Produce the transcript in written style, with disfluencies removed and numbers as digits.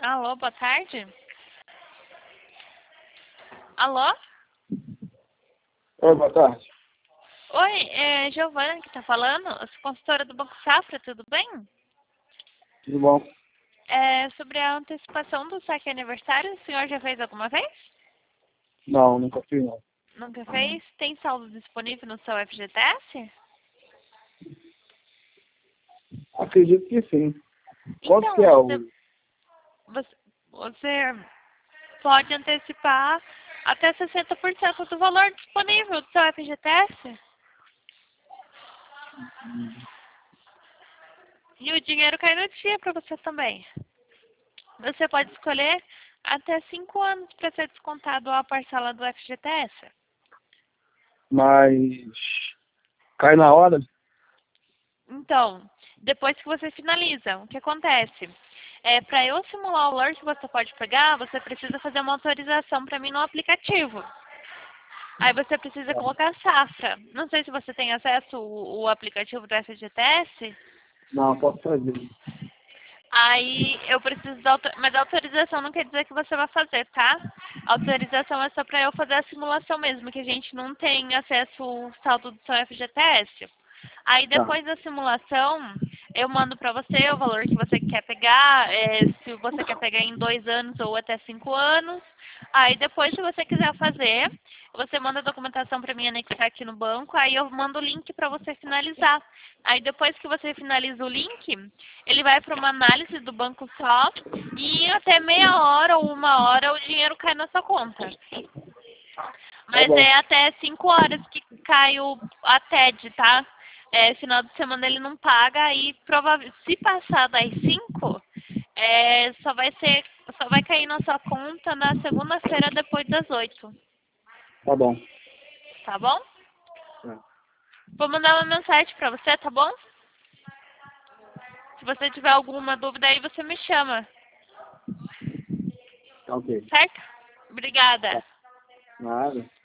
Alô, boa tarde. Alô? Oi, boa tarde. Oi, é Giovana que tá falando. Eu sou consultora do Banco Safra, tudo bem? Tudo bom? É sobre a antecipação do saque aniversário, o senhor já fez alguma vez? Não, nunca fiz não. Nunca fez? Tem saldo disponível no seu FGTS? Acredito que sim. Quanto que Então, é você pode antecipar até 60% do valor disponível do seu FGTS. E o dinheiro cai no dia para você também. Você pode escolher até 5 anos para ser descontado a parcela do FGTS. Mas cai na hora? Então, depois que você finaliza, o que acontece? Para eu simular o valor que você pode pegar, você precisa fazer uma autorização para mim no aplicativo. Aí você precisa colocar safra. Não sei se você tem acesso ao aplicativo do FGTS. Não, posso fazer. Aí eu preciso mas a autorização não quer dizer que você vai fazer, tá? A autorização é só para eu fazer a simulação mesmo, que a gente não tem acesso ao saldo do seu FGTS. Aí Tá. depois da simulação, eu mando para você o valor que você quer pegar, se você quer pegar em 2 anos ou até 5 anos. Aí depois, se você quiser fazer, você manda a documentação para mim anexar aqui no banco, aí eu mando o link para você finalizar. Aí depois que você finaliza o link, ele vai para uma análise do banco só e até meia hora ou 1 hora o dinheiro cai na sua conta. Tá Mas bom. é até 5 horas que cai a TED, tá? Final de semana ele não paga e se passar das 5, só vai cair na sua conta na segunda-feira depois das 8, Tá bom. tá bom? Tá. Vou mandar uma mensagem pra você, tá bom? Se você tiver alguma dúvida aí, você me chama, Tá ok. certo? Obrigada. Tá. Nada.